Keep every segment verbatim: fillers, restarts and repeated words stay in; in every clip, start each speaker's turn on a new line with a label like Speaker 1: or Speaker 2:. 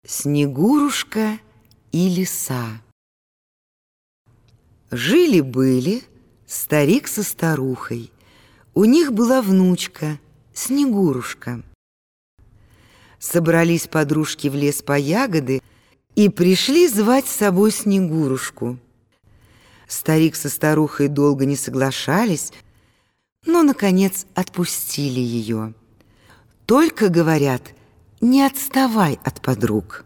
Speaker 1: Снегурушка и лиса. Жили-были старик со старухой. У них была внучка, Снегурушка. Собрались подружки в лес по ягоды и пришли звать с собой Снегурушку. Старик со старухой долго не соглашались, но, наконец, отпустили ее. Только, говорят, не отставай от подруг.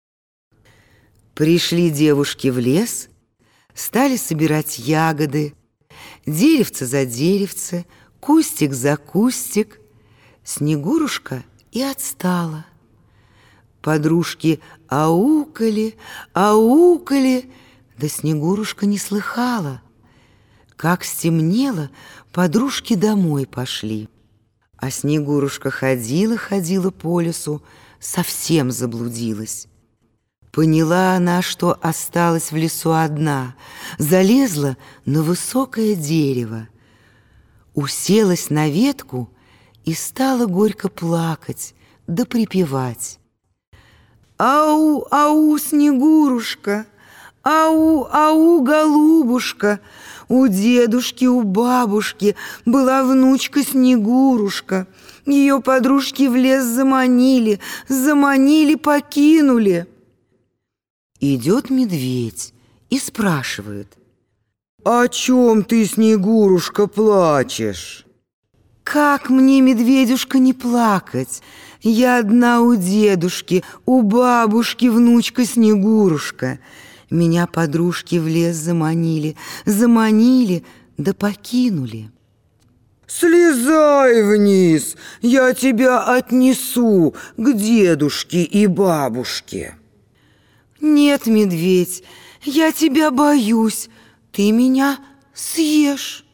Speaker 1: Пришли девушки в лес, стали собирать ягоды, деревце за деревце, кустик за кустик. Снегурушка и отстала. Подружки аукали, аукали, да Снегурушка не слыхала. Как стемнело, подружки домой пошли. А Снегурушка ходила-ходила по лесу, совсем заблудилась. Поняла она, что осталась в лесу одна, залезла на высокое дерево, уселась на ветку и стала горько плакать да припевать. «Ау, ау, Снегурушка! Ау, ау, голубушка! У дедушки, у бабушки была внучка Снегурушка. Ее подружки в лес заманили, заманили, покинули». Идет медведь и спрашивает: «О чем ты, Снегурушка, плачешь?» «Как мне, медведюшка, не плакать? Я одна у дедушки, у бабушки внучка Снегурушка. Меня подружки в лес заманили, заманили, да покинули». «Слезай вниз, я тебя отнесу к дедушке и бабушке». «Нет, медведь, я тебя боюсь, ты меня съешь».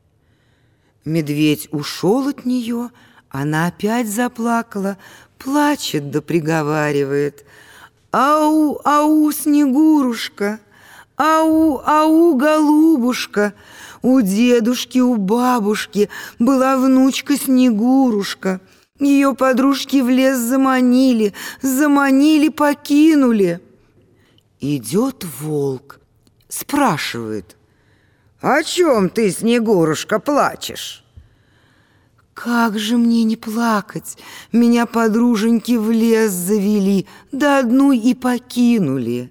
Speaker 1: Медведь ушел от нее, она опять заплакала, плачет да приговаривает: «Ау, ау, Снегурушка! Ау, ау, голубушка! У дедушки, у бабушки была внучка Снегурушка. Ее подружки в лес заманили, заманили, покинули». Идет волк, спрашивает: «О чем ты, Снегурушка, плачешь?» «Как же мне не плакать? Меня подруженьки в лес завели, да одну и покинули».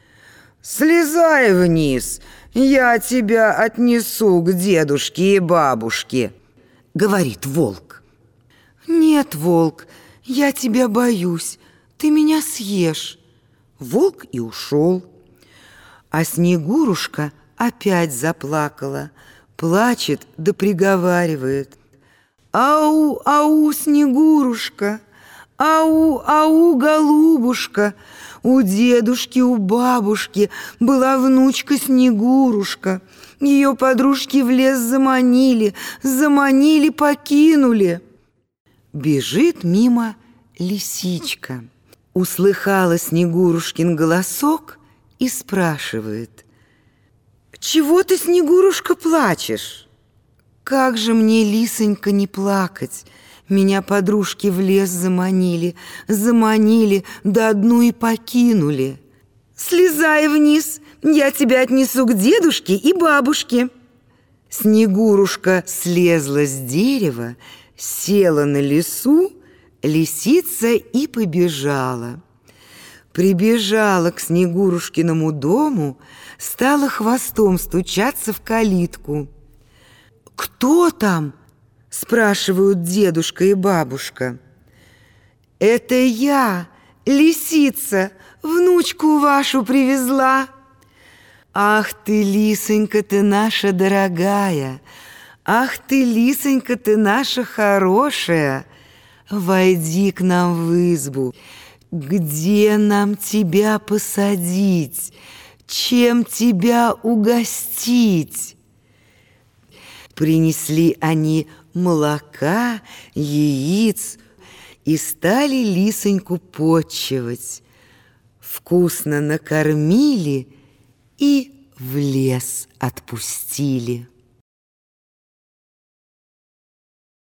Speaker 1: «Слезай вниз, я тебя отнесу к дедушке и бабушке», — говорит волк. «Нет, волк, я тебя боюсь, ты меня съешь». Волк и ушел. А Снегурушка опять заплакала, плачет да приговаривает: «Ау, ау, Снегурушка! Ау, ау, голубушка! У дедушки, у бабушки была внучка Снегурушка. Ее подружки в лес заманили, заманили, покинули». Бежит мимо лисичка. Услыхала Снегурушкин голосок и спрашивает: «Чего ты, Снегурушка, плачешь?» «Как же мне, лисонька, не плакать? Меня подружки в лес заманили, заманили, да одну и покинули». «Слезай вниз, я тебя отнесу к дедушке и бабушке». Снегурушка слезла с дерева, села на лесу, лисица и побежала. Прибежала к Снегурушкиному дому, стала хвостом стучаться в калитку. «Кто там?» — спрашивают дедушка и бабушка. «Это я, лисица, внучку вашу привезла». «Ах ты, лисонька, ты наша дорогая! Ах ты, лисонька, ты наша хорошая! Войди к нам в избу. Где нам тебя посадить? Чем тебя угостить?» Принесли они молока, яиц и стали лисоньку потчевать. Вкусно накормили и в лес отпустили.